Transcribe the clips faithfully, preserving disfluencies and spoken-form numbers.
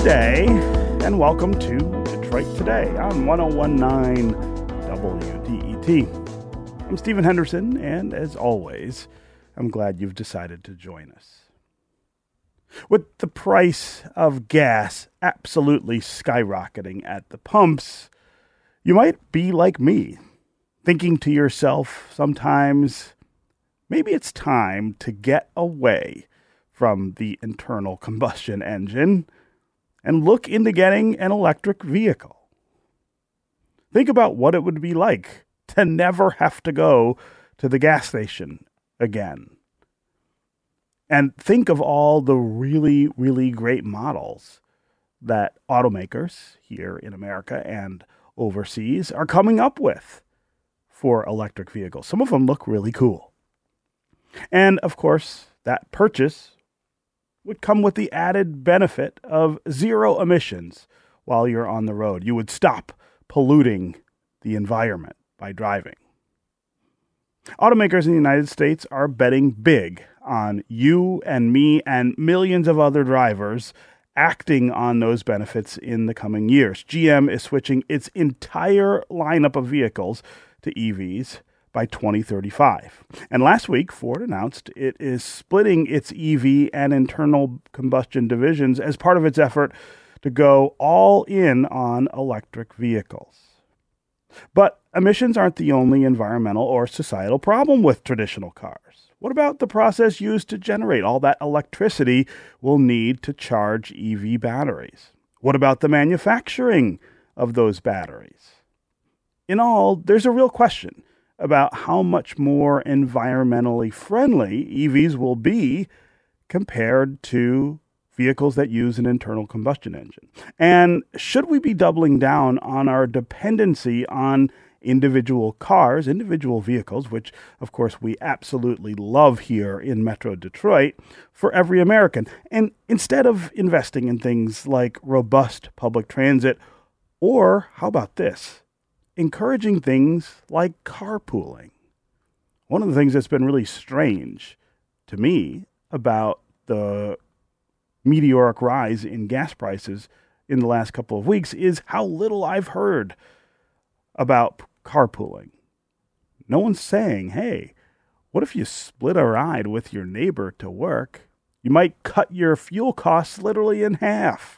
day, and welcome to Detroit Today on one oh one point nine W D E T. I'm Stephen Henderson, and as always, I'm glad you've decided to join us. With the price of gas absolutely skyrocketing at the pumps, you might be like me, thinking to yourself sometimes, maybe it's time to get away from the internal combustion engine and look into getting an electric vehicle. Think about what it would be like to never have to go to the gas station again. And think of all the really, really great models that automakers here in America and overseas are coming up with for electric vehicles. Some of them look really cool. And of course, that purchase would come with the added benefit of zero emissions while you're on the road. You would stop polluting the environment by driving. Automakers in the United States are betting big on you and me and millions of other drivers acting on those benefits in the coming years. G M is switching its entire lineup of vehicles to E Vs by twenty thirty-five. And last week, Ford announced it is splitting its E V and internal combustion divisions as part of its effort to go all in on electric vehicles. But emissions aren't the only environmental or societal problem with traditional cars. What about the process used to generate all that electricity we'll need to charge E V batteries? What about the manufacturing of those batteries? In all, there's a real question about how much more environmentally friendly E Vs will be compared to vehicles that use an internal combustion engine. And should we be doubling down on our dependency on individual cars, individual vehicles, which of course we absolutely love here in Metro Detroit, for every American, and instead of investing in things like robust public transit, or how about this? Encouraging things like carpooling. One of the things that's been really strange to me about the meteoric rise in gas prices in the last couple of weeks is how little I've heard about carpooling. No one's saying, hey, what if you split a ride with your neighbor to work? You might cut your fuel costs literally in half.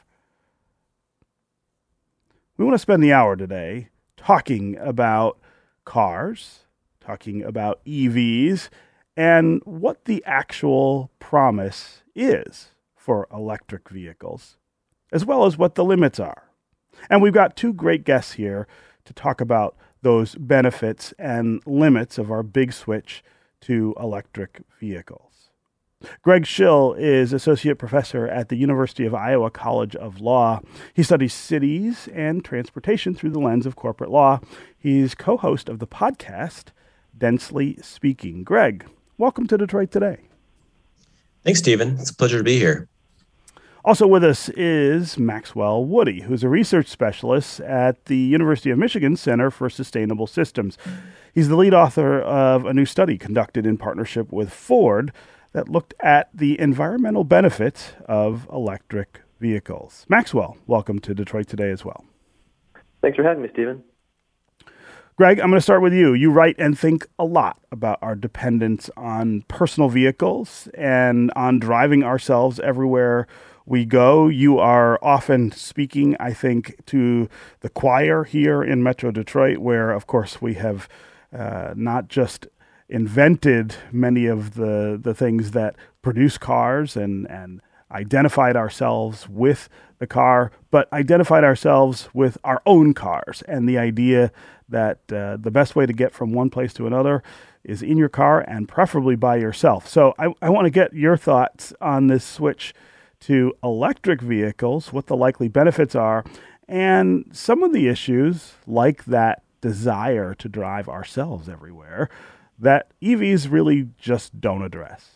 We want to spend the hour today talking about cars, talking about E Vs, and what the actual promise is for electric vehicles, as well as what the limits are. And we've got two great guests here to talk about those benefits and limits of our big switch to electric vehicles. Greg Schill is Associate Professor at the University of Iowa College of Law. He studies cities and transportation through the lens of corporate law. He's co-host of the podcast, Densely Speaking. Greg, welcome to Detroit Today. Thanks, Stephen. It's a pleasure to be here. Also with us is Maxwell Woody, who's a research specialist at the University of Michigan Center for Sustainable Systems. He's the lead author of a new study conducted in partnership with Ford that looked at the environmental benefits of electric vehicles. Maxwell, welcome to Detroit Today as well. Thanks for having me, Stephen. Greg, I'm going to start with you. You write and think a lot about our dependence on personal vehicles and on driving ourselves everywhere we go. You are often speaking, I think, to the choir here in Metro Detroit, where, of course, we have uh, not just invented many of the, the things that produce cars and, and identified ourselves with the car, but identified ourselves with our own cars and the idea that uh, the best way to get from one place to another is in your car and preferably by yourself. So I, I want to get your thoughts on this switch to electric vehicles, what the likely benefits are, and some of the issues like that desire to drive ourselves everywhere that E Vs really just don't address.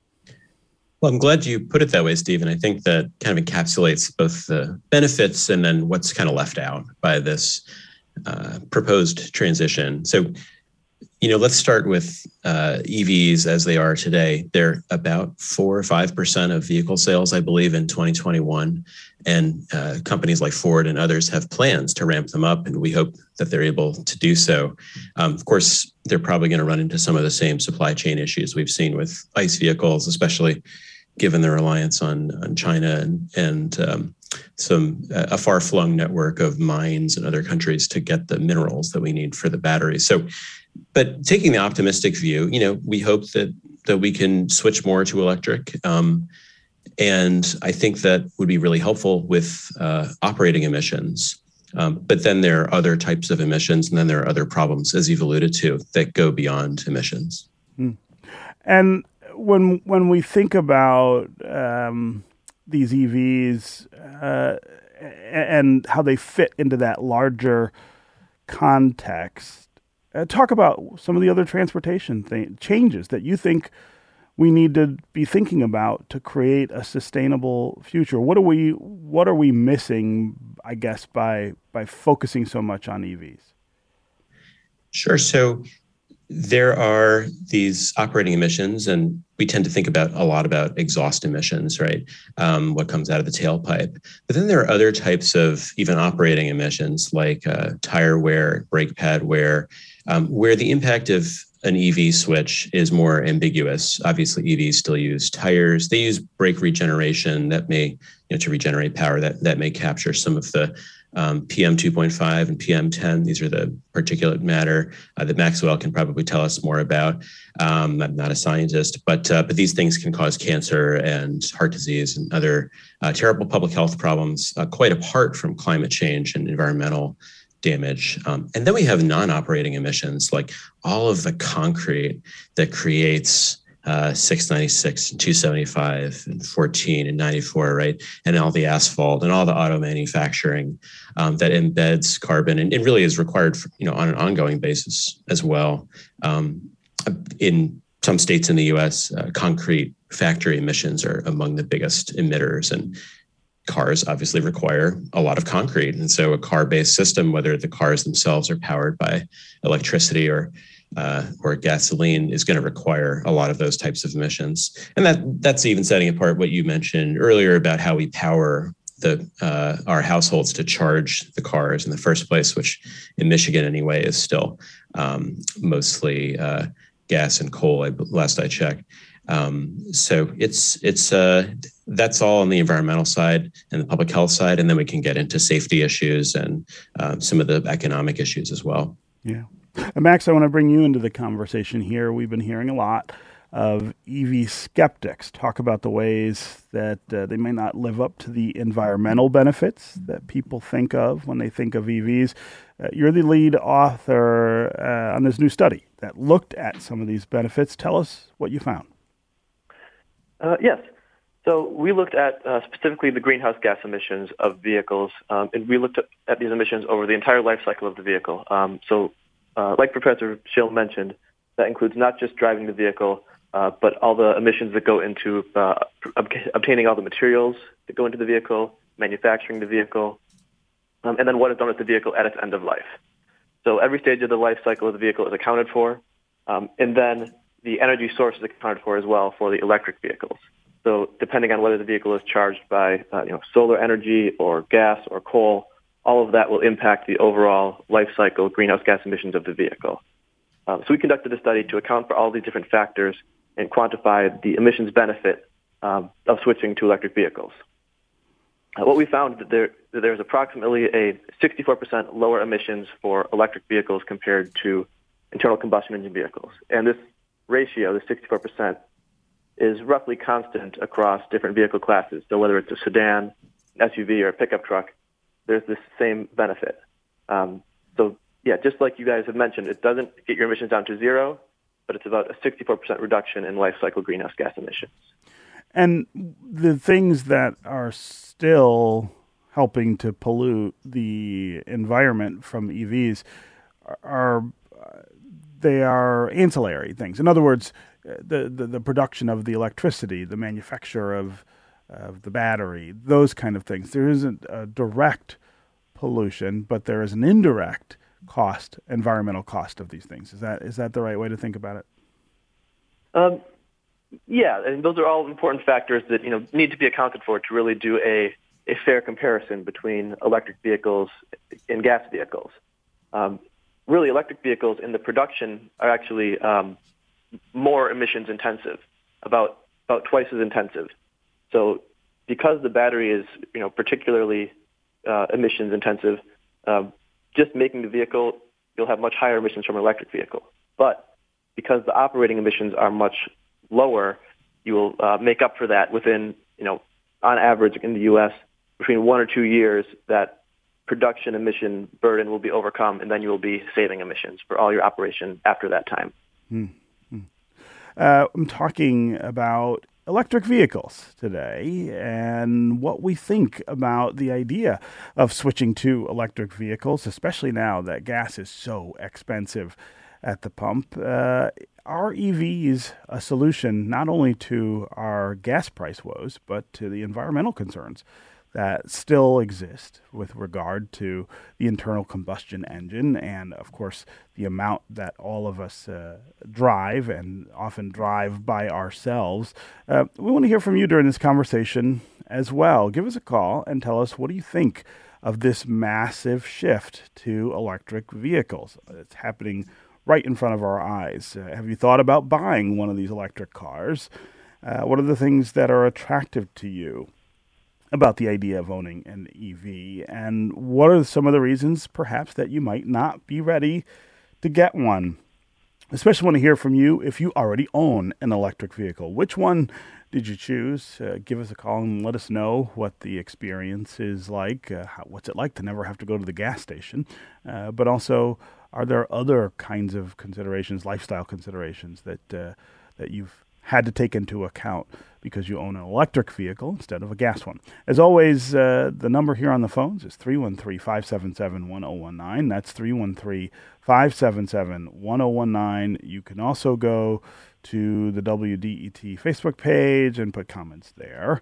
Well, I'm glad you put it that way, Stephen. I think that kind of encapsulates both the benefits and then what's kind of left out by this uh, proposed transition. So You know, let's start with uh, E Vs as they are today. They're about four or five percent of vehicle sales, I believe, in twenty twenty-one. And uh, companies like Ford and others have plans to ramp them up, and we hope that they're able to do so. Um, of course, they're probably going to run into some of the same supply chain issues we've seen with ICE vehicles, especially given their reliance on, on China and, and um, some uh, a far-flung network of mines in other countries to get the minerals that we need for the batteries. So, but taking the optimistic view, you know, we hope that that we can switch more to electric. Um, and I think that would be really helpful with uh, operating emissions. Um, but then there are other types of emissions, and then there are other problems, as you've alluded to, that go beyond emissions. Mm. And when when we think about um, these E Vs uh, and how they fit into that larger context, uh, talk about some of the other transportation th- changes that you think we need to be thinking about to create a sustainable future. What are we what are we missing, I guess, by by focusing so much on E Vs? Sure. So there are these operating emissions, and we tend to think about a lot about exhaust emissions, right? Um, what comes out of the tailpipe. But then there are other types of even operating emissions, like uh, tire wear, brake pad wear, um, where the impact of an E V switch is more ambiguous. Obviously, E Vs still use tires. They use brake regeneration that may, you know, to regenerate power that that may capture some of the Um, P M two point five and P M ten. These are the particulate matter uh, that Maxwell can probably tell us more about. Um, I'm not a scientist, but uh, but these things can cause cancer and heart disease and other uh, terrible public health problems, uh, quite apart from climate change and environmental damage. Um, and then we have non-operating emissions, like all of the concrete that creates Uh, six ninety-six and two seventy-five and fourteen and ninety-four, right? And all the asphalt and all the auto manufacturing um, that embeds carbon, and it really is required for, you know, on an ongoing basis as well. Um, in some states in the U S, uh, concrete factory emissions are among the biggest emitters, and cars obviously require a lot of concrete. And so a car-based system, whether the cars themselves are powered by electricity or Uh, or gasoline, is going to require a lot of those types of emissions. And that that's even setting apart what you mentioned earlier about how we power the uh, our households to charge the cars in the first place, which in Michigan anyway is still um, mostly uh, gas and coal, I, last I checked. Um, so it's it's uh, that's all on the environmental side and the public health side, and then we can get into safety issues and uh, some of the economic issues as well. Yeah. Max, I want to bring you into the conversation here. We've been hearing a lot of E V skeptics talk about the ways that uh, they may not live up to the environmental benefits that people think of when they think of E Vs. Uh, you're the lead author uh, on this new study that looked at some of these benefits. Tell us what you found. Uh, yes. So we looked at uh, specifically the greenhouse gas emissions of vehicles, um, and we looked at, at these emissions over the entire life cycle of the vehicle. Um, so Uh, like Professor Schill mentioned, that includes not just driving the vehicle, uh, but all the emissions that go into uh, ob- obtaining all the materials that go into the vehicle, manufacturing the vehicle, um, and then what is done with the vehicle at its end of life. So every stage of the life cycle of the vehicle is accounted for, um, and then the energy source is accounted for as well for the electric vehicles. So depending on whether the vehicle is charged by uh, you know, solar energy or gas or coal, all of that will impact the overall life cycle greenhouse gas emissions of the vehicle. Um, so we conducted a study to account for all these different factors and quantify the emissions benefit um, of switching to electric vehicles. Uh, what we found is that, there, that there's approximately a sixty-four percent lower emissions for electric vehicles compared to internal combustion engine vehicles. And this ratio, the sixty-four percent, is roughly constant across different vehicle classes. So whether it's a sedan, an S U V, or a pickup truck, there's this same benefit. Um, so, yeah, just like you guys have mentioned, it doesn't get your emissions down to zero, but it's about a sixty-four percent reduction in life cycle greenhouse gas emissions. And the things that are still helping to pollute the environment from E Vs are, they are ancillary things. In other words, the, the, the production of the electricity, the manufacture of of the battery, those kind of things. There isn't a direct pollution, but there is an indirect cost, environmental cost of these things. Is that is that the right way to think about it? Um, yeah, and those are all important factors that you know need to be accounted for to really do a, a fair comparison between electric vehicles and gas vehicles. Um, really, electric vehicles in the production are actually um, more emissions intensive, about about twice as intensive. So, because the battery is you know particularly uh, emissions intensive, um, just making the vehicle, you'll have much higher emissions from an electric vehicle. But because the operating emissions are much lower, you will uh, make up for that within, you know, on average in the U S, between one or two years, that production emission burden will be overcome, and then you will be saving emissions for all your operation after that time. Mm-hmm. Uh, I'm talking about electric vehicles today and what we think about the idea of switching to electric vehicles, especially now that gas is so expensive at the pump. Uh, are E Vs a solution not only to our gas price woes, but to the environmental concerns that still exist with regard to the internal combustion engine and, of course, the amount that all of us uh, drive and often drive by ourselves? Uh, we want to hear from you during this conversation as well. Give us a call and tell us, what do you think of this massive shift to electric vehicles? It's happening right in front of our eyes. Uh, have you thought about buying one of these electric cars? Uh, what are the things that are attractive to you about the idea of owning an E V, and what are some of the reasons perhaps that you might not be ready to get one? Especially want to hear from you if you already own an electric vehicle. Which one did you choose? Uh, give us a call and let us know what the experience is like. Uh, how, what's it like to never have to go to the gas station? Uh, but also, are there other kinds of considerations, lifestyle considerations that uh, that you've had to take into account because you own an electric vehicle instead of a gas one? As always, uh, the number here on the phones is three one three, five seven seven, one zero one nine. That's three one three, five seven seven, one zero one nine. You can also go to the W D E T Facebook page and put comments there.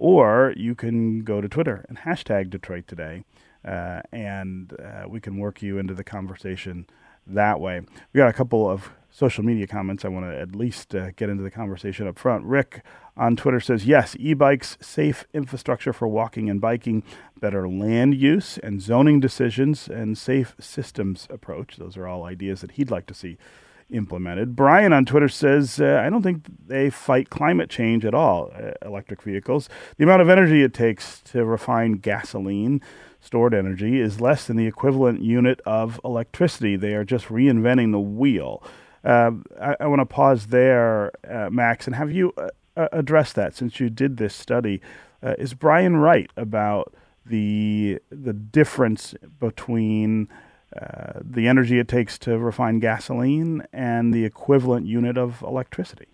Or you can go to Twitter and hashtag Detroit Today, uh, and uh, we can work you into the conversation that way. We got a couple of social media comments I want to at least uh, get into the conversation up front. Rick on Twitter says, yes, e-bikes, safe infrastructure for walking and biking, better land use and zoning decisions, and safe systems approach. Those are all ideas that he'd like to see implemented. Brian on Twitter says, uh, I don't think they fight climate change at all, uh, electric vehicles. The amount of energy it takes to refine gasoline, stored energy, is less than the equivalent unit of electricity. They are just reinventing the wheel. Uh, I, I want to pause there, uh, Max, and have you uh, address that since you did this study. Uh, is Brian right about the the difference between uh, the energy it takes to refine gasoline and the equivalent unit of electricity?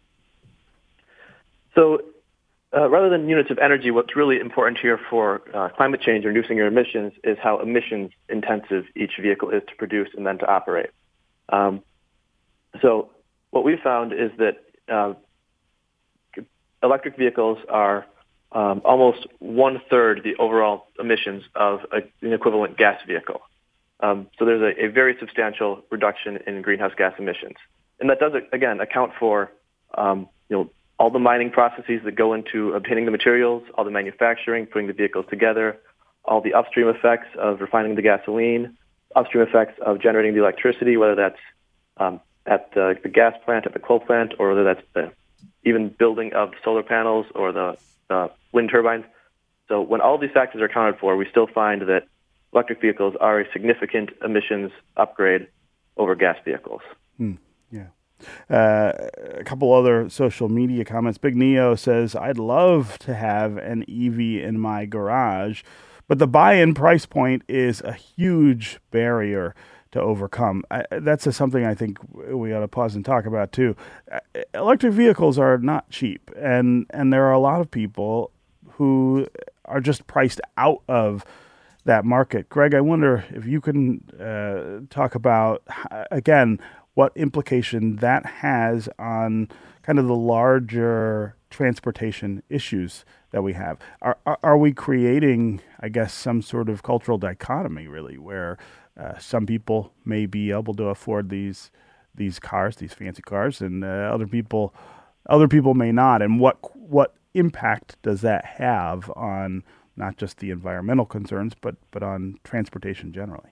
So uh, rather than units of energy, what's really important here for uh, climate change or reducing your emissions is how emissions intensive each vehicle is to produce and then to operate. Um, so what we found is that uh, electric vehicles are um, almost one-third the overall emissions of a, an equivalent gas vehicle. Um, so there's a, a very substantial reduction in greenhouse gas emissions. And that does, again, account for um, you know, all the mining processes that go into obtaining the materials, all the manufacturing, putting the vehicles together, all the upstream effects of refining the gasoline, upstream effects of generating the electricity, whether that's um, at the, the gas plant, at the coal plant, or whether that's the even building of solar panels or the uh, wind turbines. So when all these factors are accounted for, we still find that electric vehicles are a significant emissions upgrade over gas vehicles. Hmm. Yeah. Uh, a couple other social media comments. Big Neo says, I'd love to have an E V in my garage, but the buy-in price point is a huge barrier to overcome. I, that's a, something I think we ought to pause and talk about too. Uh, electric vehicles are not cheap, and, and there are a lot of people who are just priced out of that market. Greg, I wonder if you can uh, talk about, again, what implication that has on kind of the larger transportation issues that we have. Are, are, are we creating, I guess, some sort of cultural dichotomy, really, where uh, some people may be able to afford these these cars, these fancy cars, and uh, other people other people may not? And what what impact does that have on not just the environmental concerns, but but on transportation generally?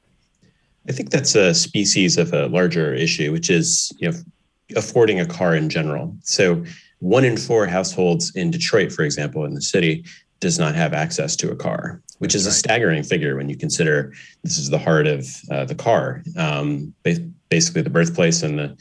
I think that's a species of a larger issue, which is, you know, affording a car in general. So one in four households in Detroit, for example, in the city, does not have access to a car, which That's is right. a staggering figure when you consider this is the heart of uh, the car, um, basically the birthplace and the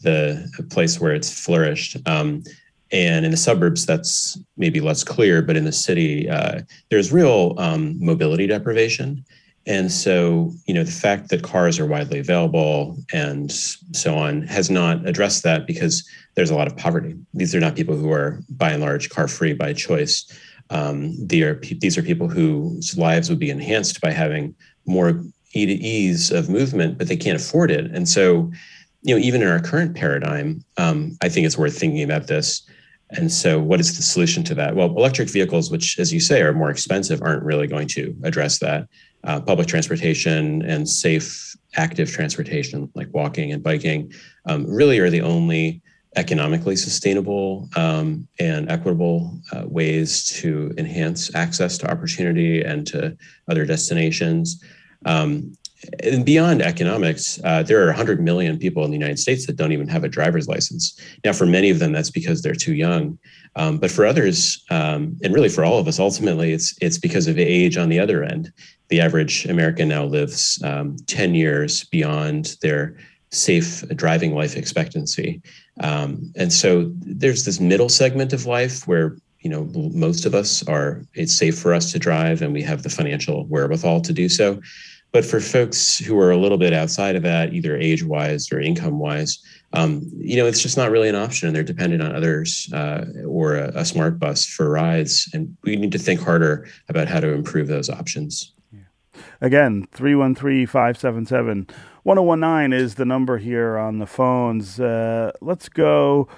the place where it's flourished. Um, and in the suburbs, that's maybe less clear, but in the city, uh, there's real um, mobility deprivation. And so, you know, the fact that cars are widely available and so on has not addressed that, because there's a lot of poverty. These are not people who are, by and large, car-free by choice. Um, they are, these are people whose lives would be enhanced by having more ease of movement, but they can't afford it. And so, you know, even in our current paradigm, um, I think it's worth thinking about this. And so what is the solution to that? Well, electric vehicles, which, as you say, are more expensive, aren't really going to address that. Uh, public transportation and safe, active transportation, like walking and biking, um, really are the only economically sustainable um, and equitable uh, ways to enhance access to opportunity and to other destinations. Um, and beyond economics, uh, there are one hundred million people in the United States that don't even have a driver's license. Now, for many of them, that's because they're too young. Um, but for others, um, and really for all of us, ultimately, it's it's because of age on the other end. The average American now lives um, ten years beyond their safe driving life expectancy. Um, and so there's this middle segment of life where, you know, most of us are, it's safe for us to drive and we have the financial wherewithal to do so. But for folks who are a little bit outside of that, either age-wise or income-wise, um, you know, it's just not really an option, and they're dependent on others uh, or a, a smart bus for rides. And we need to think harder about how to improve those options. Yeah. Again, three one three, five seven seven, one oh one nine is the number here on the phones. Uh, let's go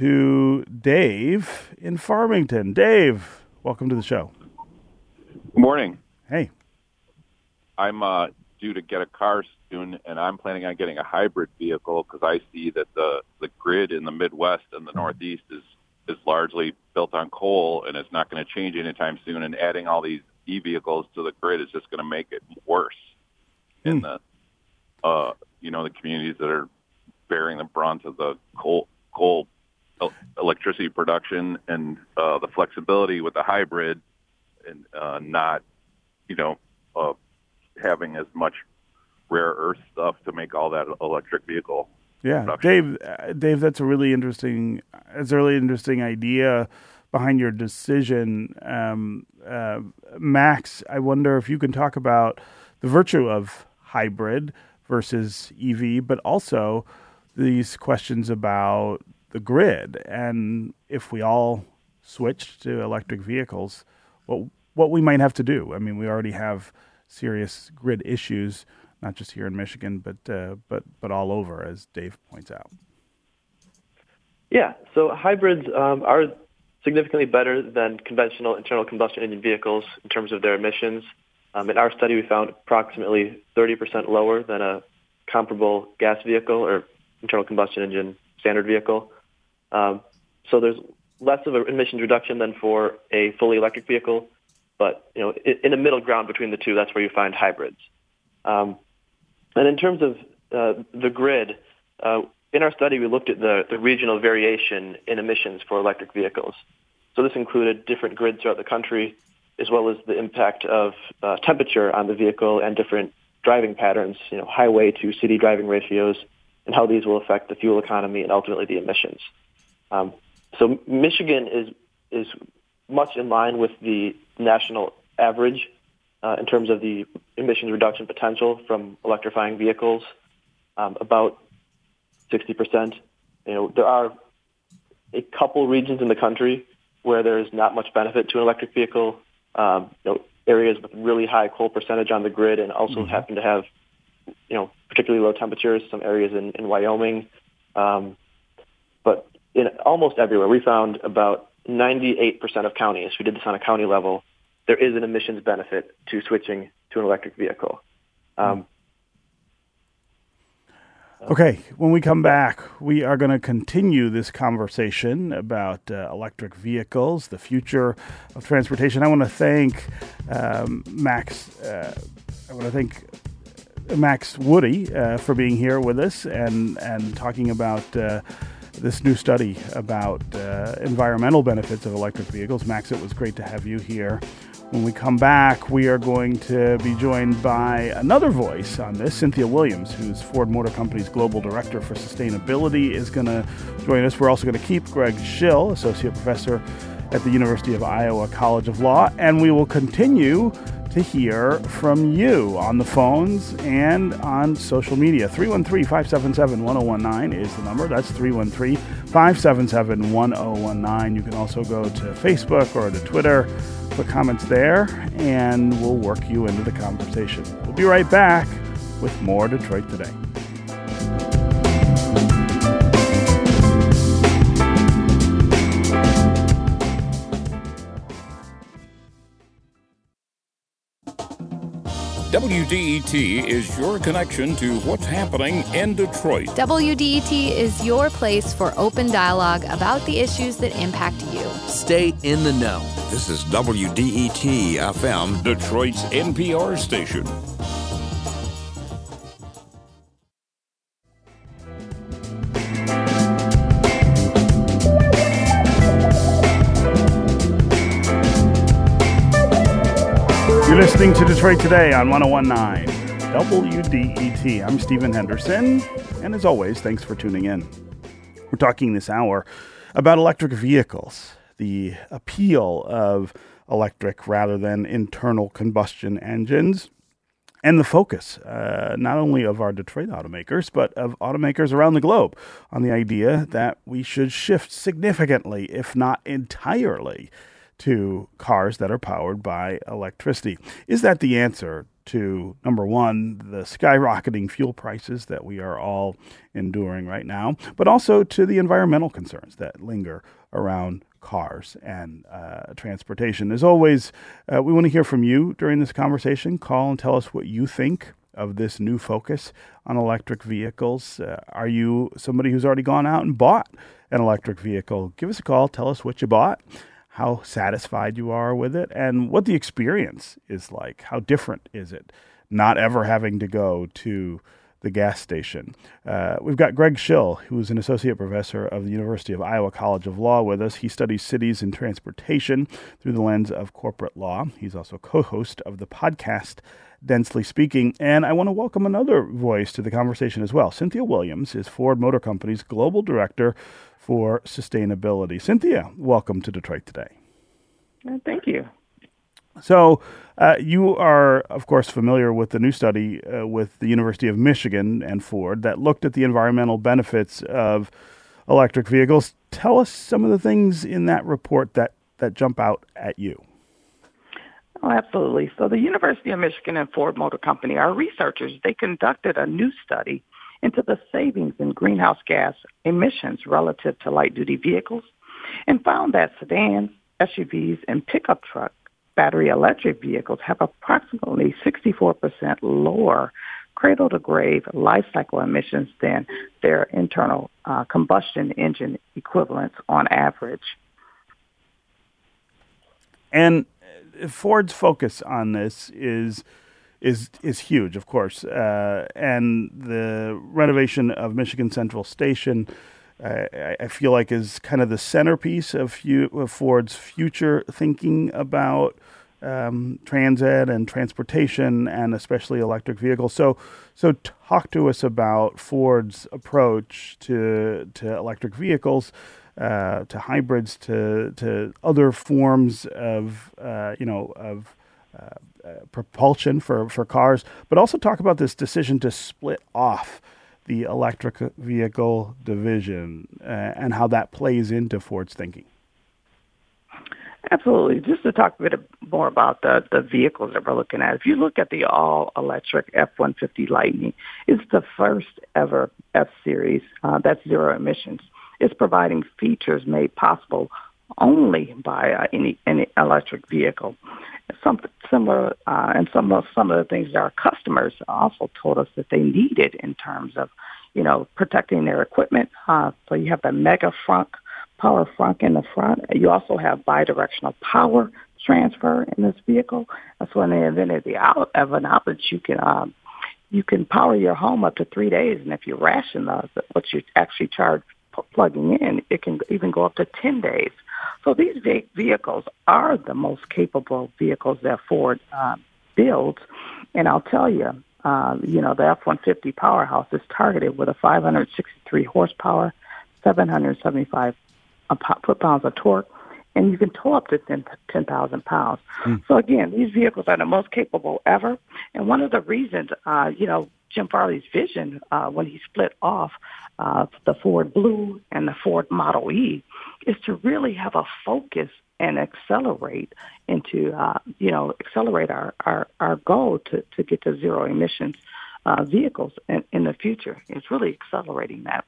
to Dave in Farmington. Dave, welcome to the show. Good morning. Hey. I'm uh, due to get a car soon, and I'm planning on getting a hybrid vehicle because I see that the, the grid in the Midwest and the Northeast is, is largely built on coal, and it's not going to change anytime soon. And adding all these e-vehicles to the grid is just going to make it worse mm. in the uh, you know the communities that are bearing the brunt of the coal coal electricity production, and uh, the flexibility with the hybrid, and uh, not you know. Uh, having as much rare earth stuff to make all that electric vehicle. Yeah, production. Dave. Uh, Dave, that's a really interesting. It's a really interesting idea behind your decision, um, uh, Max. I wonder if you can talk about the virtue of hybrid versus E V, but also these questions about the grid, and if we all switched to electric vehicles, what what we might have to do. I mean, we already have serious grid issues, not just here in Michigan, but uh, but but all over, as Dave points out. Yeah, so hybrids um, are significantly better than conventional internal combustion engine vehicles in terms of their emissions. Um, in our study, we found approximately thirty percent lower than a comparable gas vehicle or internal combustion engine standard vehicle. Um, so there's less of an emissions reduction than for a fully electric vehicle. But, you know, in the middle ground between the two, that's where you find hybrids. Um, and in terms of uh, the grid, uh, in our study, we looked at the, the regional variation in emissions for electric vehicles. So this included different grids throughout the country, as well as the impact of uh, temperature on the vehicle and different driving patterns, you know, highway to city driving ratios, and how these will affect the fuel economy and ultimately the emissions. Um, so Michigan is is much in line with the national average uh, in terms of the emissions reduction potential from electrifying vehicles, um, about sixty percent. You know, there are a couple regions in the country where there is not much benefit to an electric vehicle. Um, you know, areas with really high coal percentage on the grid, and also mm-hmm. happen to have, you know, particularly low temperatures. Some areas in, in Wyoming, um, but in almost everywhere, we found about ninety-eight percent of counties, we did this on a county level, there is an emissions benefit to switching to an electric vehicle. Um, Okay, when we come back, we are going to continue this conversation about uh, electric vehicles, the future of transportation. I want to thank um, Max. Uh, I want to thank Max Woody uh, for being here with us and and talking about uh, this new study about uh, environmental benefits of electric vehicles. Max, it was great to have you here. When we come back, we are going to be joined by another voice on this. Cynthia Williams, who's Ford Motor Company's Global Director for Sustainability, is going to join us. We're also going to keep Greg Schill, Associate Professor at the University of Iowa College of Law, and we will continue to hear from you on the phones and on social media. three one three, five seven seven, one zero one nine is the number. That's three one three, five seven seven, one zero one nine. You can also go to Facebook or to Twitter, put comments there, and we'll work you into the conversation. We'll be right back with more Detroit Today. W D E T is your connection to what's happening in Detroit. W D E T is your place for open dialogue about the issues that impact you. Stay in the know. This is W D E T F M, Detroit's N P R station. You're listening to Detroit Today on one oh one point nine W D E T. I'm Stephen Henderson, and as always, thanks for tuning in. We're talking this hour about electric vehicles, the appeal of electric rather than internal combustion engines, and the focus uh, not only of our Detroit automakers, but of automakers around the globe on the idea that we should shift significantly, if not entirely, to cars that are powered by electricity. Is that the answer to, number one, the skyrocketing fuel prices that we are all enduring right now, but also to the environmental concerns that linger around cars and uh, transportation? As always, uh, we want to hear from you during this conversation. Call and tell us what you think of this new focus on electric vehicles. Uh, are you somebody who's already gone out and bought an electric vehicle? Give us a call. Tell us what you bought, how satisfied you are with it, and what the experience is like. How different is it not ever having to go to the gas station? Uh, we've got Greg Schill, who's an associate professor of the University of Iowa College of Law, with us. He studies cities and transportation through the lens of corporate law. He's also co-host of the podcast Densely Speaking. And I want to welcome another voice to the conversation as well. Cynthia Williams is Ford Motor Company's Global Director for Sustainability. Cynthia, welcome to Detroit Today. Thank you. So uh, you are, of course, familiar with the new study uh, with the University of Michigan and Ford that looked at the environmental benefits of electric vehicles. Tell us some of the things in that report that, that jump out at you. Oh, absolutely. So the University of Michigan and Ford Motor Company, our researchers, they conducted a new study into the savings in greenhouse gas emissions relative to light-duty vehicles and found that sedans, S U Vs, and pickup truck battery electric vehicles have approximately sixty-four percent lower cradle-to-grave life cycle emissions than their internal uh, combustion engine equivalents on average. And Ford's focus on this is is is huge, of course, uh, and the renovation of Michigan Central Station, uh, I feel like, is kind of the centerpiece of, few, of Ford's future thinking about um, transit and transportation, and especially electric vehicles. So, so talk to us about Ford's approach to to electric vehicles, uh, to hybrids, to to other forms of uh, you know of uh, uh, propulsion for, for cars, but also talk about this decision to split off the electric vehicle division uh, and how that plays into Ford's thinking. Absolutely. Just to talk a bit more about the, the vehicles that we're looking at. If you look at the all-electric F one fifty Lightning, it's the first ever F-Series uh, that's zero emissions. It's providing features made possible only buy uh, any any electric vehicle. Something similar, uh, and some of some of the things that our customers also told us that they needed in terms of, you know, protecting their equipment. Uh, so you have the Mega Frunk, power frunk in the front. You also have bidirectional power transfer in this vehicle. That's when they invented the out of an outlet. You can um, you can power your home up to three days, and if you ration the, what you actually charge plugging in, it can even go up to ten days. So these vehicles are the most capable vehicles that Ford uh, builds. And I'll tell you, uh, you know, the F one fifty Powerhouse is targeted with a five hundred sixty-three horsepower, seven hundred seventy-five foot-pounds of torque, and you can tow up to ten thousand pounds. Mm. So again, these vehicles are the most capable ever. And one of the reasons, uh, you know, Jim Farley's vision uh, when he split off uh, the Ford Blue and the Ford Model E is to really have a focus and accelerate into, uh, you know, accelerate our, our, our goal to, to get to zero emissions uh, vehicles in, in the future. It's really accelerating that.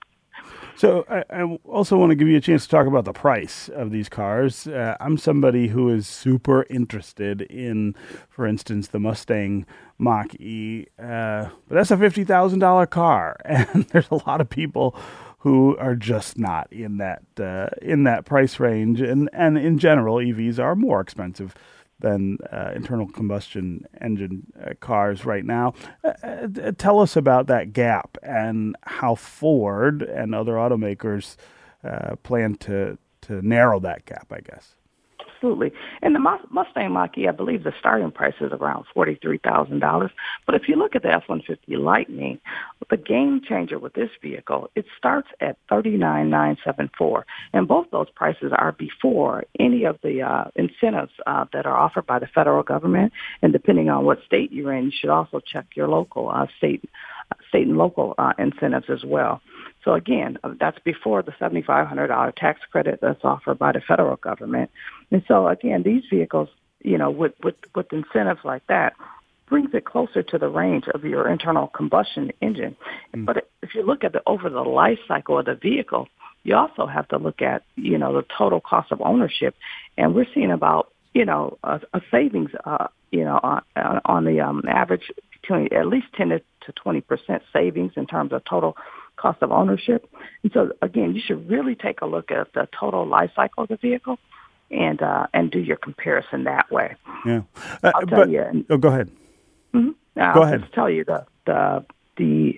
So I, I also want to give you a chance to talk about the price of these cars. Uh, I'm somebody who is super interested in, for instance, the Mustang Mach-E, uh, but that's a fifty thousand dollars car, and there's a lot of people who are just not in that uh, in that price range, and, and in general, E Vs are more expensive than uh, internal combustion engine uh, cars right now. Uh, uh, tell us about that gap and how Ford and other automakers uh, plan to, to narrow that gap, I guess. Absolutely. And the Mustang Mach-E, I believe the starting price is around forty-three thousand dollars. But if you look at the F one fifty Lightning, the game changer with this vehicle, it starts at thirty-nine thousand nine hundred seventy-four dollars. And both those prices are before any of the uh, incentives uh, that are offered by the federal government. And depending on what state you're in, you should also check your local uh, state state and local uh, incentives as well. So again, that's before the seven thousand five hundred dollars tax credit that's offered by the federal government. And so again, these vehicles, you know, with, with, with incentives like that, brings it closer to the range of your internal combustion engine. Mm. But if you look at the over the life cycle of the vehicle, you also have to look at, you know, the total cost of ownership. And we're seeing about, you know, a, a savings, uh, you know, on, on the um, average between at least ten to twenty percent savings in terms of total cost of ownership. And so, again, you should really take a look at the total life cycle of the vehicle and uh, and do your comparison that way. Yeah. Uh, I'll tell but, you. And, oh, go ahead. Mm-hmm, go I'll ahead. just tell you the the the,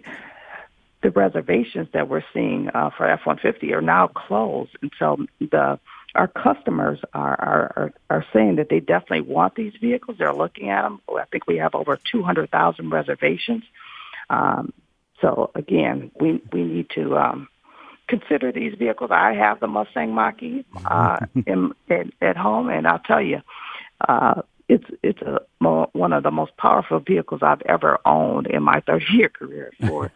the reservations that we're seeing uh, for F one fifty are now closed. And so the our customers are, are, are saying that they definitely want these vehicles. They're looking at them. I think we have over two hundred thousand reservations. Um, so, again, we we need to um, consider these vehicles. I have the Mustang Mach-E uh, in, in, at home, and I'll tell you, uh, it's it's a, one of the most powerful vehicles I've ever owned in my thirty-year career at Ford.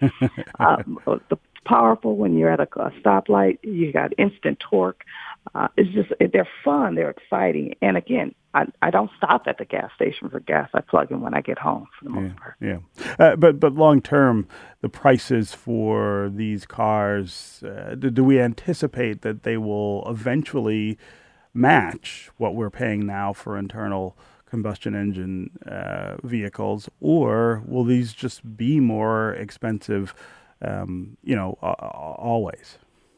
um, the powerful when you're at a, a stoplight, you got instant torque. Uh, it's just, they're fun, they're exciting. And again, I, I don't stop at the gas station for gas. I plug in when I get home for the most yeah, part. Yeah. Uh, but but long term, the prices for these cars, uh, do, do we anticipate that they will eventually match what we're paying now for internal combustion engine uh, vehicles, or will these just be more expensive, um, you know, uh, always?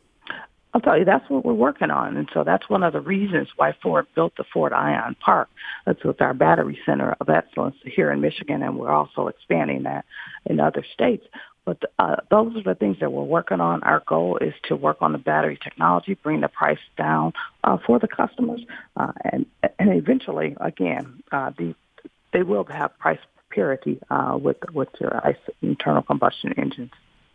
I'll tell you, that's what we're working on. And so that's one of the reasons why Ford built the Ford Ion Park. That's with our battery center of excellence here in Michigan, and we're also expanding that in other states. But uh, those are the things that we're working on. Our goal is to work on the battery technology, bring the price down uh, for the customers, uh, and and eventually, again, uh, the, they will have price parity uh, with with your ICE internal combustion engines.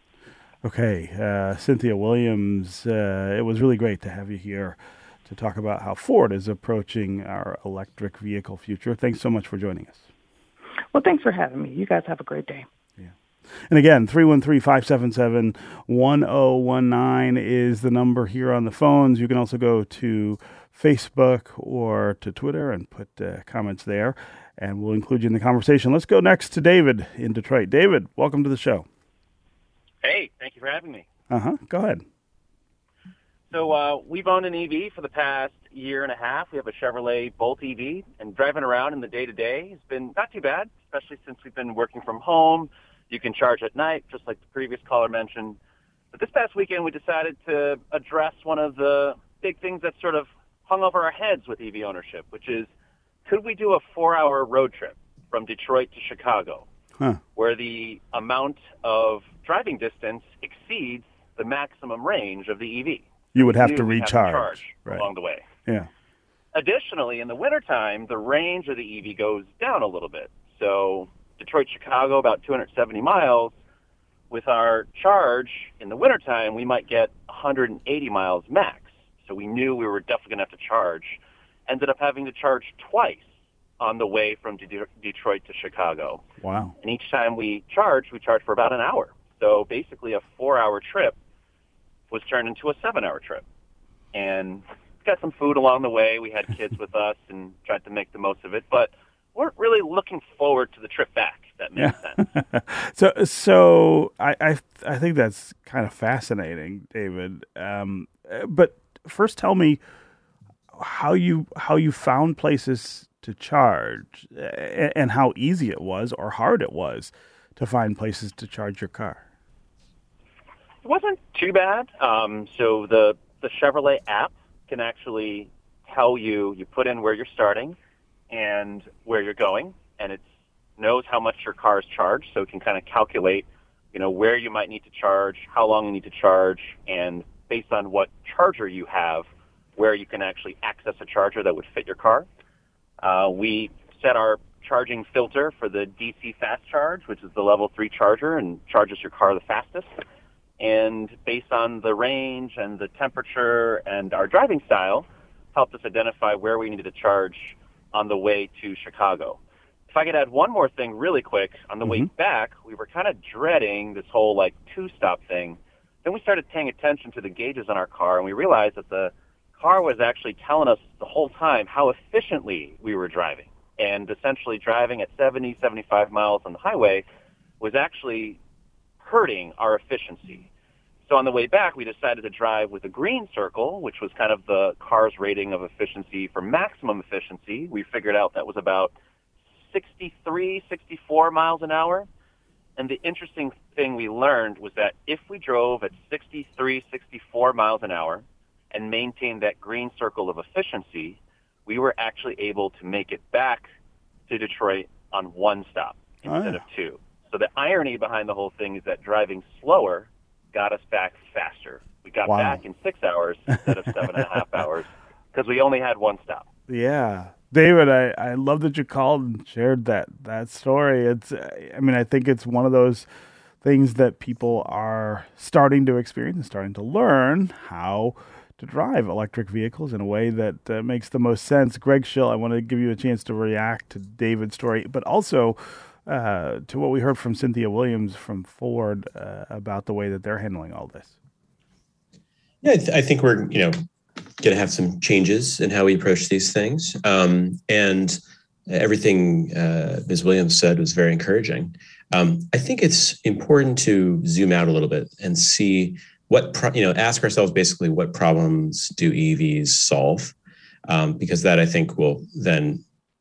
Okay, uh, Cynthia Williams, uh, it was really great to have you here to talk about how Ford is approaching our electric vehicle future. Thanks so much for joining us. Well, thanks for having me. You guys have a great day. Yeah. And again, three one three, five seven seven, one zero one nine is the number here on the phones. You can also go to Facebook or to Twitter and put uh, comments there, and we'll include you in the conversation. Let's go next to David in Detroit. David, welcome to the show. Hey, thank you for having me. Uh-huh. Go ahead. So uh, we've owned an E V for the past year and a half. We have a Chevrolet Bolt E V, and driving around in the day-to-day has been not too bad, especially since we've been working from home. You can charge at night, just like the previous caller mentioned. But this past weekend, we decided to address one of the big things that sort of hung over our heads with E V ownership, which is, could we do a four-hour road trip from Detroit to Chicago, huh. where the amount of driving distance exceeds the maximum range of the E V? You would have You to would recharge have to charge right. along the way. Yeah. Additionally, in the wintertime, the range of the E V goes down a little bit. So Detroit, Chicago, about two hundred seventy miles. With our charge in the wintertime, we might get one hundred eighty miles max. So we knew we were definitely going to have to charge. Ended up having to charge twice on the way from De- Detroit to Chicago. Wow. And each time we charged, we charged for about an hour. So basically a four-hour trip was turned into a seven-hour trip. And got some food along the way. We had kids with us and tried to make the most of it. But weren't really looking forward to the trip back, if that makes yeah. sense. so so I, I I think that's kind of fascinating, David. Um, but first tell me how you how you found places to charge and how easy it was or hard it was to find places to charge your car. It wasn't too bad. Um, so the, the Chevrolet app can actually tell you, you put in where you're starting and where you're going, and it knows how much your car is charged, so it can kind of calculate, you know, where you might need to charge, how long you need to charge, and based on what charger you have, where you can actually access a charger that would fit your car. Uh, we set our charging filter for the D C fast charge, which is the level three charger and charges your car the fastest. And based on the range and the temperature and our driving style, helped us identify where we needed to charge on the way to Chicago. If I could add one more thing really quick, on the mm-hmm. way back, we were kind of dreading this whole like two-stop thing. Then we started paying attention to the gauges on our car, and we realized that the car was actually telling us the whole time how efficiently we were driving. And essentially driving at seventy, seventy-five miles on the highway was actually hurting our efficiency. So on the way back, we decided to drive with a green circle, which was kind of the car's rating of efficiency for maximum efficiency. We figured out that was about sixty-three, sixty-four miles an hour. And the interesting thing we learned was that if we drove at sixty-three, sixty-four miles an hour and maintained that green circle of efficiency, we were actually able to make it back to Detroit on one stop instead oh, yeah. of two. So the irony behind the whole thing is that driving slower got us back faster. We got wow. back in six hours instead of seven and a half hours because we only had one stop. Yeah. David, I, I love that you called and shared that, that story. It's, I mean, I think it's one of those things that people are starting to experience and starting to learn how to drive electric vehicles in a way that uh, makes the most sense. Greg Schill, I want to give you a chance to react to David's story, but also uh, to what we heard from Cynthia Williams from Ford uh, about the way that they're handling all this. Yeah, I, th- I think we're, you know, going to have some changes in how we approach these things. Um, and everything uh, Miz Williams said was very encouraging. Um, I think it's important to zoom out a little bit and see what, pro- you know, ask ourselves basically what problems do E Vs solve? Um, because that I think will then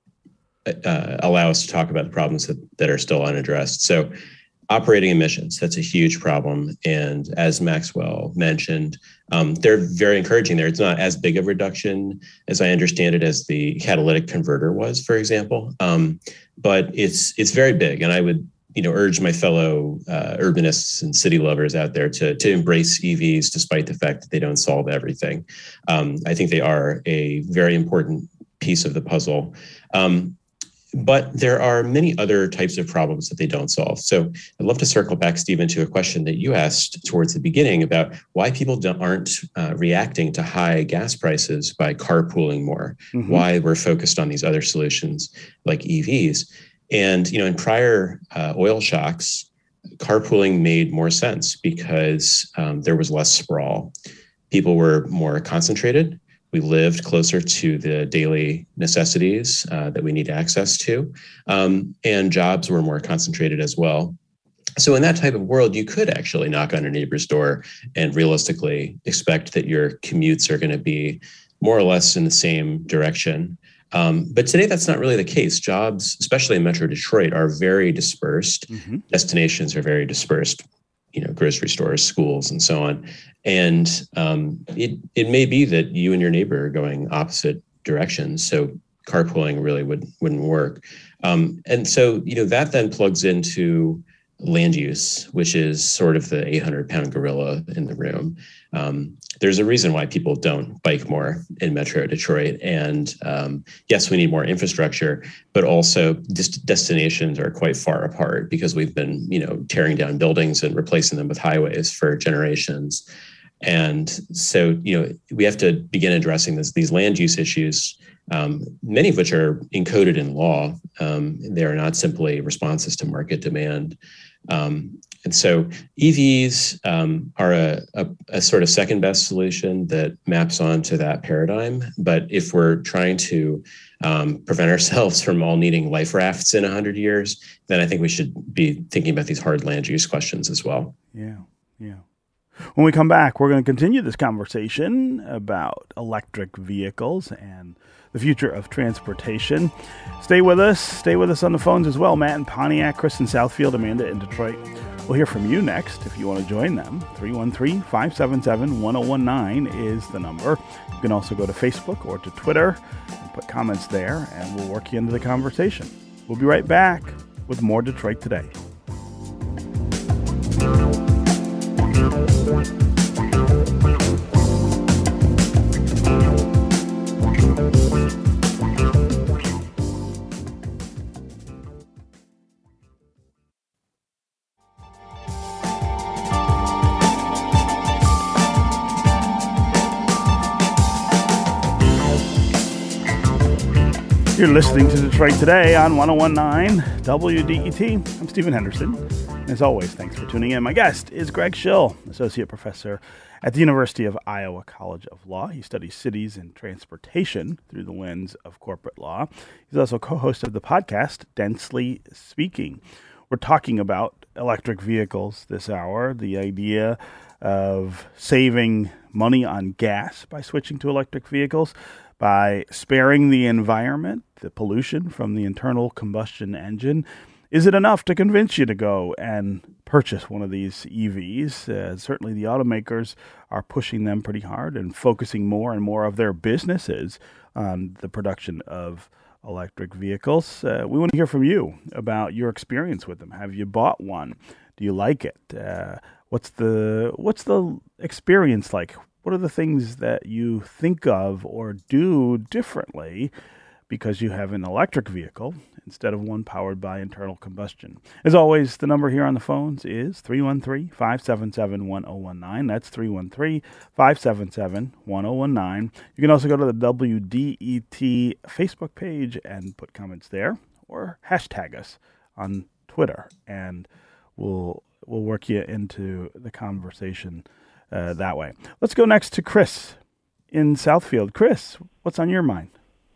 uh, allow us to talk about the problems that, that are still unaddressed. So operating emissions, that's a huge problem. And as Maxwell mentioned, um, they're very encouraging there. It's not as big a reduction, as I understand it, as the catalytic converter was, for example. Um, but it's it's very big. And I would you know, urge my fellow uh, urbanists and city lovers out there to, to embrace E Vs, despite the fact that they don't solve everything. Um, I think they are a very important piece of the puzzle. Um, But there are many other types of problems that they don't solve. So I'd love to circle back, Stephen, to a question that you asked towards the beginning about why people don't, aren't uh, reacting to high gas prices by carpooling more, mm-hmm. why we're focused on these other solutions like E Vs. And, you know, in prior uh, oil shocks, carpooling made more sense because um, there was less sprawl. People were more concentrated. We lived closer to the daily necessities uh, that we need access to, um, and jobs were more concentrated as well. So in that type of world, you could actually knock on a neighbor's door and realistically expect that your commutes are going to be more or less in the same direction. Um, but today, that's not really the case. Jobs, especially in Metro Detroit, are very dispersed. Mm-hmm. Destinations are very dispersed, you know, grocery stores, schools, and so on. And um, it, it may be that you and your neighbor are going opposite directions. So carpooling really would, wouldn't work. Um, and so, you know, that then plugs into land use, which is sort of the eight hundred pound gorilla in the room. Um, there's a reason why people don't bike more in Metro Detroit. And um, yes, we need more infrastructure, but also dest- destinations are quite far apart because we've been, you know, tearing down buildings and replacing them with highways for generations. And so, you know, we have to begin addressing this, these land use issues, um, many of which are encoded in law. Um, they are not simply responses to market demand. Um, and so E Vs um, are a, a, a sort of second best solution that maps onto that paradigm. But if we're trying to um, prevent ourselves from all needing life rafts in one hundred years, then I think we should be thinking about these hard land use questions as well. Yeah, yeah. When we come back, we're going to continue this conversation about electric vehicles and the future of transportation. Stay with us. Stay with us on the phones as well. Matt in Pontiac, Chris in Southfield, Amanda in Detroit. We'll hear from you next if you want to join them. three one three, five seven seven, one zero one nine is the number. You can also go to Facebook or to Twitter and put comments there, and we'll work you into the conversation. We'll be right back with more Detroit Today. You're listening to Detroit Today on one oh one point nine W D E T. I'm Stephen Henderson. And as always, thanks for tuning in. My guest is Greg Schill, Associate Professor at the University of Iowa College of Law. He studies cities and transportation through the lens of corporate law. He's also co-host of the podcast, Densely Speaking. We're talking about electric vehicles this hour, the idea of saving money on gas by switching to electric vehicles, by sparing the environment, the pollution from the internal combustion engine. Is it enough to convince you to go and purchase one of these E Vs? Uh, certainly the automakers are pushing them pretty hard and focusing more and more of their businesses on the production of electric vehicles. Uh, we want to hear from you about your experience with them. Have you bought one? Do you like it? Uh, what's the what's the experience like? What are the things that you think of or do differently because you have an electric vehicle instead of one powered by internal combustion? As always, the number here on the phones is three one three, five seven seven, one zero one nine. That's three one three, five seven seven, one zero one nine. You can also go to the W D E T Facebook page and put comments there, or hashtag us on Twitter, and we'll we'll work you into the conversation Uh, that way. Let's go next to Chris in Southfield. Chris, what's on your mind?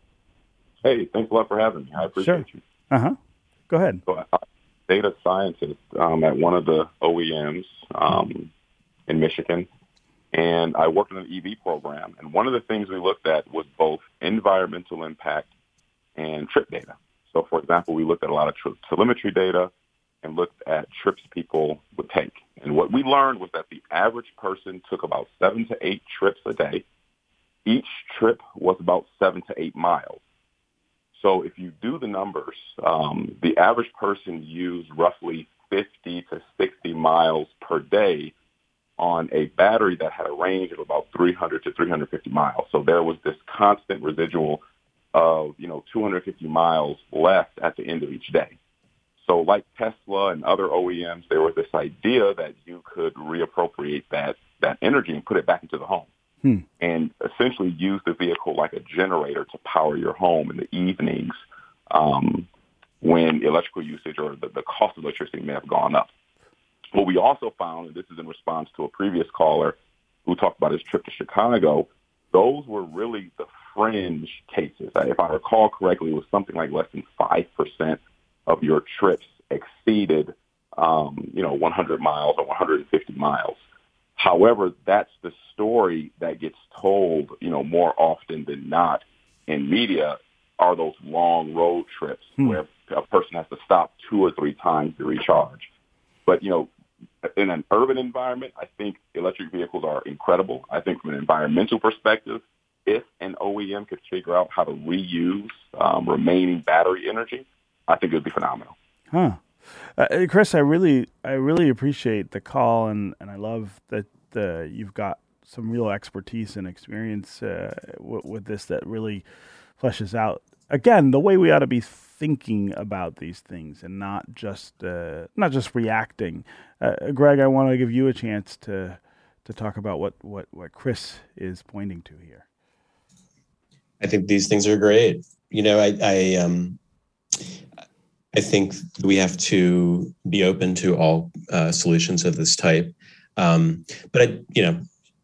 Hey, thanks a lot for having me. I appreciate sure. you. Uh-huh. Go ahead. So, I'm a data scientist um, at one of the O E Ms um, in Michigan, and I worked on an E V program. And one of the things we looked at was both environmental impact and trip data. So, for example, we looked at a lot of trip telemetry data and looked at trips people would take. And what we learned was that the average person took about seven to eight trips a day. Each trip was about seven to eight miles. So if you do the numbers, um, the average person used roughly fifty to sixty miles per day on a battery that had a range of about three hundred to three hundred fifty miles. So there was this constant residual of, you know, two hundred fifty miles left at the end of each day. So like Tesla and other O E Ms, there was this idea that you could reappropriate that, that energy and put it back into the home hmm. and essentially use the vehicle like a generator to power your home in the evenings um, when electrical usage or the, the cost of electricity may have gone up. What we also found, and this is in response to a previous caller who talked about his trip to Chicago, those were really the fringe cases. If I recall correctly, it was something like less than five percent of your trips exceeded um, you know, one hundred miles or one hundred fifty miles. However, that's the story that gets told, you know, more often than not in media are those long road trips hmm. where a person has to stop two or three times to recharge. But, you know, in an urban environment, I think electric vehicles are incredible. I think from an environmental perspective, if an O E M could figure out how to reuse um, remaining battery energy, I think it would be phenomenal. Huh. Uh, Chris, I really, I really appreciate the call, and, and I love that uh, you've got some real expertise and experience uh, w- with this that really fleshes out, again, the way we ought to be thinking about these things and not just uh, not just reacting. Uh, Greg, I want to give you a chance to to talk about what, what, what Chris is pointing to here. I think these things are great. You know, I I, um, I think we have to be open to all uh, solutions of this type. Um, but, I, you know,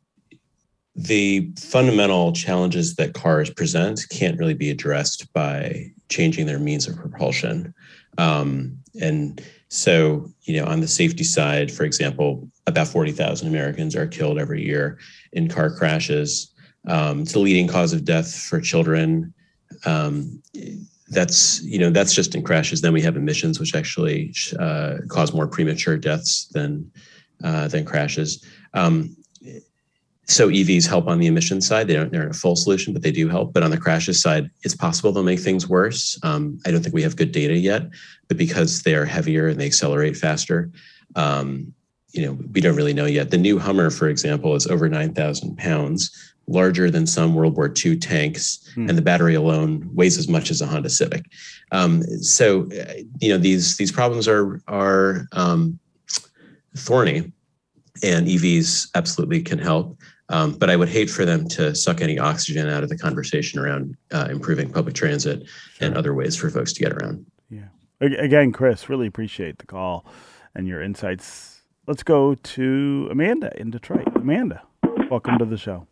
the fundamental challenges that cars present can't really be addressed by changing their means of propulsion. Um, and so, you know, on the safety side, for example, about forty thousand Americans are killed every year in car crashes. Um, it's the leading cause of death for children. Um, that's, you know, that's just in crashes. Then we have emissions, which actually uh, cause more premature deaths than uh, than crashes. Um, So E Vs help on the emission side. They don't, they're a full solution, but they do help. But on the crashes side, it's possible they'll make things worse. Um, I don't think we have good data yet, but because they are heavier and they accelerate faster, um, you know, we don't really know yet. The new Hummer, for example, is over nine thousand pounds, larger than some World War Two tanks, hmm. and the battery alone weighs as much as a Honda Civic. Um, so, you know, these these problems are are um, thorny, and E Vs absolutely can help. Um, but I would hate for them to suck any oxygen out of the conversation around uh, improving public transit sure. and other ways for folks to get around. Yeah. Again, Chris, really appreciate the call and your insights. Let's go to Amanda in Detroit. Amanda, welcome to the show.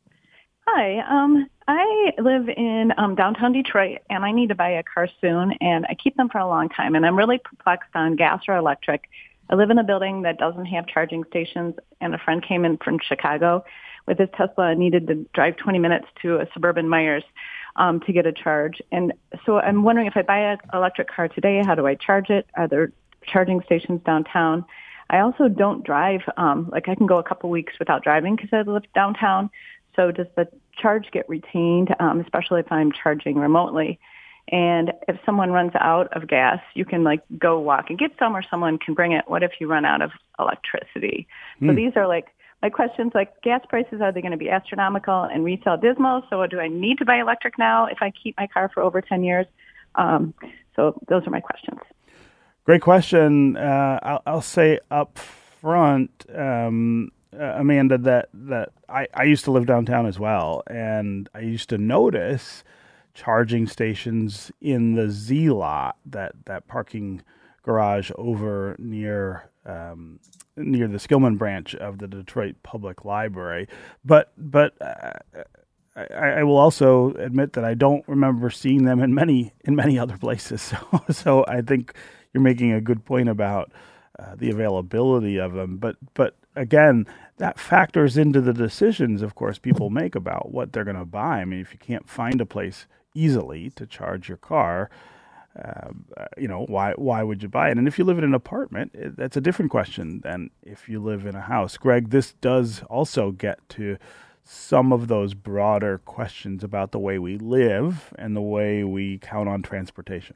Hi. Um, I live in um, downtown Detroit, and I need to buy a car soon, and I keep them for a long time, and I'm really perplexed on gas or electric. I live in a building that doesn't have charging stations, and a friend came in from Chicago with his Tesla and needed to drive twenty minutes to a suburban Myers um, to get a charge. And so I'm wondering, if I buy an electric car today, how do I charge it? Are there charging stations downtown? I also don't drive. Um, like I can go a couple weeks without driving because I live downtown. So does the charge get retained, um, especially if I'm charging remotely? And if someone runs out of gas, you can like go walk and get some, or someone can bring it. What if you run out of electricity? Mm. So these are like my questions, like gas prices, are they going to be astronomical and resale dismal? So do I need to buy electric now if I keep my car for over ten years? Um, so those are my questions. Great question. Uh, I'll, I'll say up front, um, uh, Amanda, that, that I, I used to live downtown as well. And I used to notice charging stations in the Z lot, that, that parking garage over near um, near the Skillman branch of the Detroit Public Library. But but uh, I, I will also admit that I don't remember seeing them in many in many other places. So so I think you're making a good point about uh, the availability of them. But but again, that factors into the decisions, of course, people make about what they're going to buy. I mean, if you can't find a place easily to charge your car, uh, you know, why why would you buy it? And if you live in an apartment, it, that's a different question than if you live in a house. Greg, this does also get to some of those broader questions about the way we live and the way we count on transportation.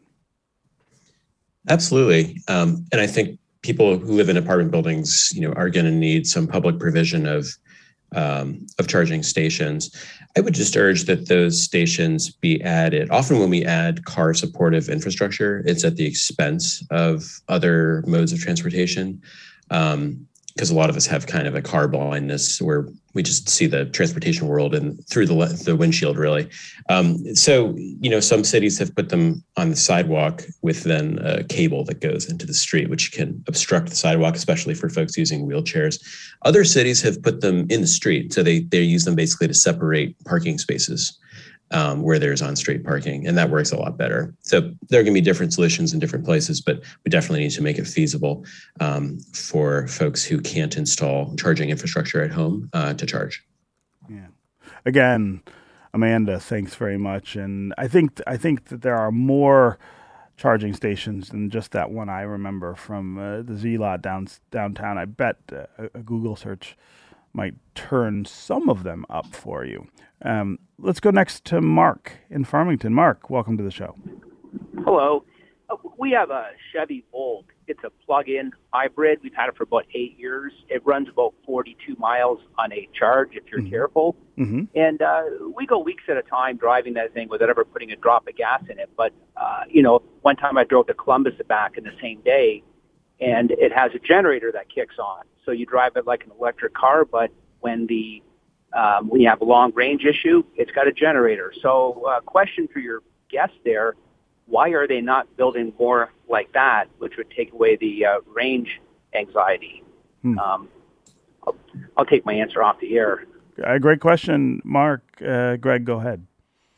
Absolutely. Um, and I think people who live in apartment buildings, you know, are going to need some public provision of um, of charging stations. I would just urge that those stations be added. Often when we add car supportive infrastructure, it's at the expense of other modes of transportation. Um, because a lot of us have kind of a car blindness where we just see the transportation world and through the the windshield, really. Um, so, you know, some cities have put them on the sidewalk with then a cable that goes into the street, which can obstruct the sidewalk, especially for folks using wheelchairs. Other cities have put them in the street. So they, they use them basically to separate parking spaces. um, where there's on-street parking, and that works a lot better. So there are going to be different solutions in different places, but we definitely need to make it feasible um, for folks who can't install charging infrastructure at home uh, to charge. Yeah. Again, Amanda, thanks very much. And I think I think that there are more charging stations than just that one I remember from uh, the Z-Lot down, downtown. I bet uh, a Google search might turn some of them up for you. Um, let's go next to Mark in Farmington. Mark, welcome to the show. Hello. Uh, we have a Chevy Volt. It's a plug-in hybrid. We've had it for about eight years. It runs about forty-two miles on a charge if you're mm-hmm. careful. Mm-hmm. And uh, we go weeks at a time driving that thing without ever putting a drop of gas in it. But, uh, you know, one time I drove to Columbus and back in the same day, and it has a generator that kicks on. So you drive it like an electric car, but when the um, when you have a long-range issue, it's got a generator. So uh, question for your guest there, why are they not building more like that, which would take away the uh, range anxiety? Hmm. Um, I'll, I'll take my answer off the air. Uh, great question, Mark. Uh, Greg, go ahead.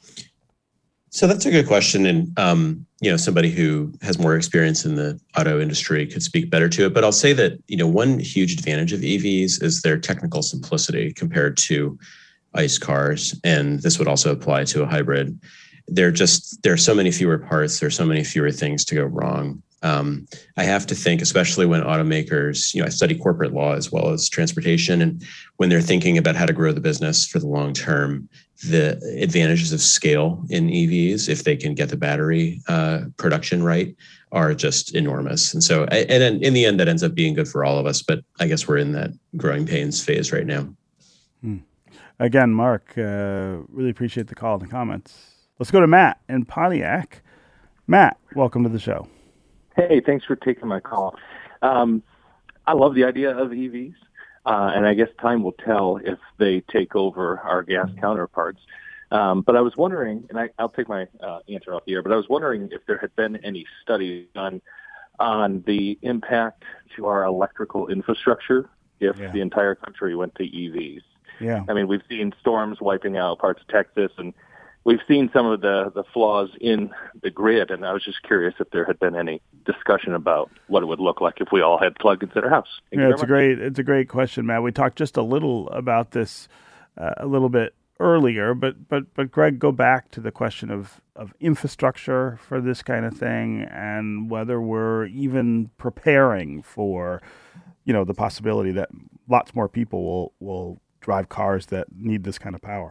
So that's a good question. And, um, you know, somebody who has more experience in the auto industry could speak better to it. But I'll say that, you know, one huge advantage of E Vs is their technical simplicity compared to ICE cars. And this would also apply to a hybrid. There just there are so many fewer parts. There are so many fewer things to go wrong. Um, I have to think, especially when automakers, you know, I study corporate law as well as transportation, and when they're thinking about how to grow the business for the long term, the advantages of scale in E Vs, if they can get the battery uh, production right, are just enormous. And so, and then in the end, that ends up being good for all of us. But I guess we're in that growing pains phase right now. Hmm. Again, Mark, uh, really appreciate the call and the comments. Let's go to Matt in Pontiac. Matt, welcome to the show. Hey, thanks for taking my call. Um, I love the idea of E Vs, uh, and I guess time will tell if they take over our gas counterparts. Um, but I was wondering, and I, I'll take my uh, answer off the air, but I was wondering if there had been any study done on the impact to our electrical infrastructure if Yeah. the entire country went to E Vs. Yeah. I mean, we've seen storms wiping out parts of Texas, and we've seen some of the, the flaws in the grid, and I was just curious if there had been any discussion about what it would look like if we all had plug-ins at our house. Thank yeah, you it's a very great it's a great question, Matt. We talked just a little about this uh, a little bit earlier, but but but Greg, go back to the question of of infrastructure for this kind of thing, and whether we're even preparing for, you know, the possibility that lots more people will will drive cars that need this kind of power.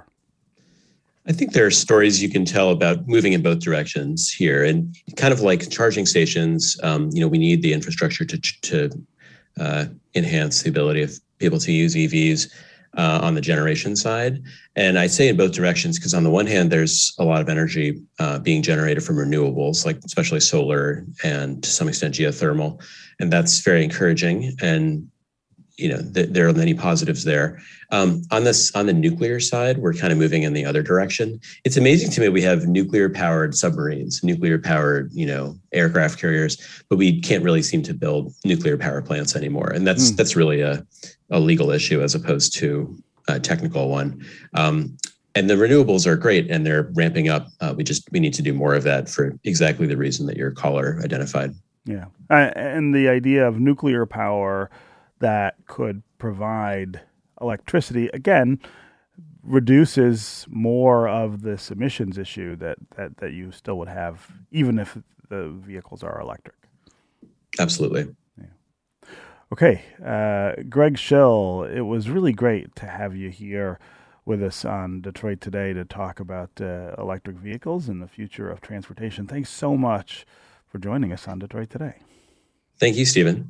I think there are stories you can tell about moving in both directions here, and kind of like charging stations. Um, you know, we need the infrastructure to to uh, enhance the ability of people to use E Vs uh, on the generation side. And I say in both directions because on the one hand, there's a lot of energy uh, being generated from renewables, like especially solar and to some extent geothermal, and that's very encouraging. And you know, th- there are many positives there. Um, on this, on the nuclear side, we're kind of moving in the other direction. It's amazing to me we have nuclear-powered submarines, nuclear-powered, you know, aircraft carriers, but we can't really seem to build nuclear power plants anymore, and that's mm. that's really a, a legal issue as opposed to a technical one. Um, and the renewables are great, and they're ramping up. Uh, we just we need to do more of that for exactly the reason that your caller identified. Yeah, uh, and the idea of nuclear power that could provide electricity, again, reduces more of this emissions issue that, that, that you still would have, even if the vehicles are electric. Absolutely. Yeah. Okay. Uh, Greg Schill, it was really great to have you here with us on Detroit Today to talk about uh, electric vehicles and the future of transportation. Thanks so much for joining us on Detroit Today. Thank you, Stephen.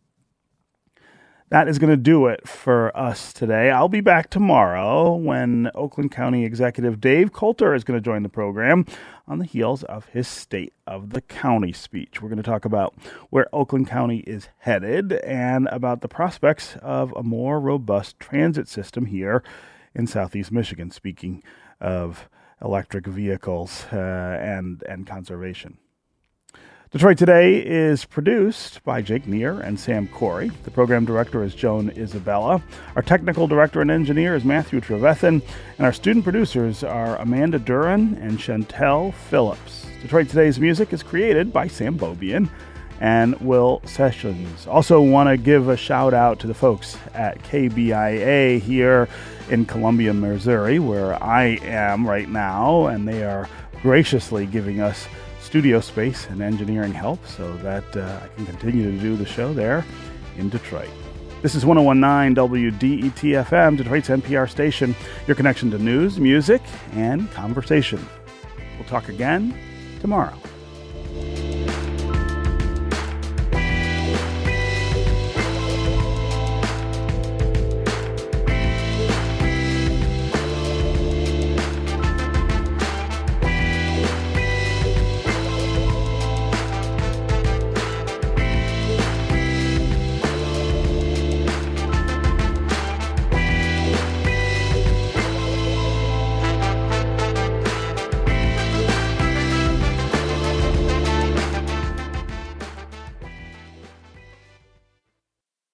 That is going to do it for us today. I'll be back tomorrow when Oakland County Executive Dave Coulter is going to join the program on the heels of his State of the County speech. We're going to talk about where Oakland County is headed and about the prospects of a more robust transit system here in Southeast Michigan, speaking of electric vehicles uh, and, and conservation. Detroit Today is produced by Jake Neer and Sam Corey. The program director is Joan Isabella. Our technical director and engineer is Matthew Trevethan. And our student producers are Amanda Duran and Chantel Phillips. Detroit Today's music is created by Sam Bobian and Will Sessions. Also want to give a shout out to the folks at K B I A here in Columbia, Missouri, where I am right now, and they are graciously giving us studio space and engineering help so that uh, I can continue to do the show there in Detroit. This is one oh one point nine W D E T F M, Detroit's N P R station, your connection to news, music, and conversation. We'll talk again tomorrow.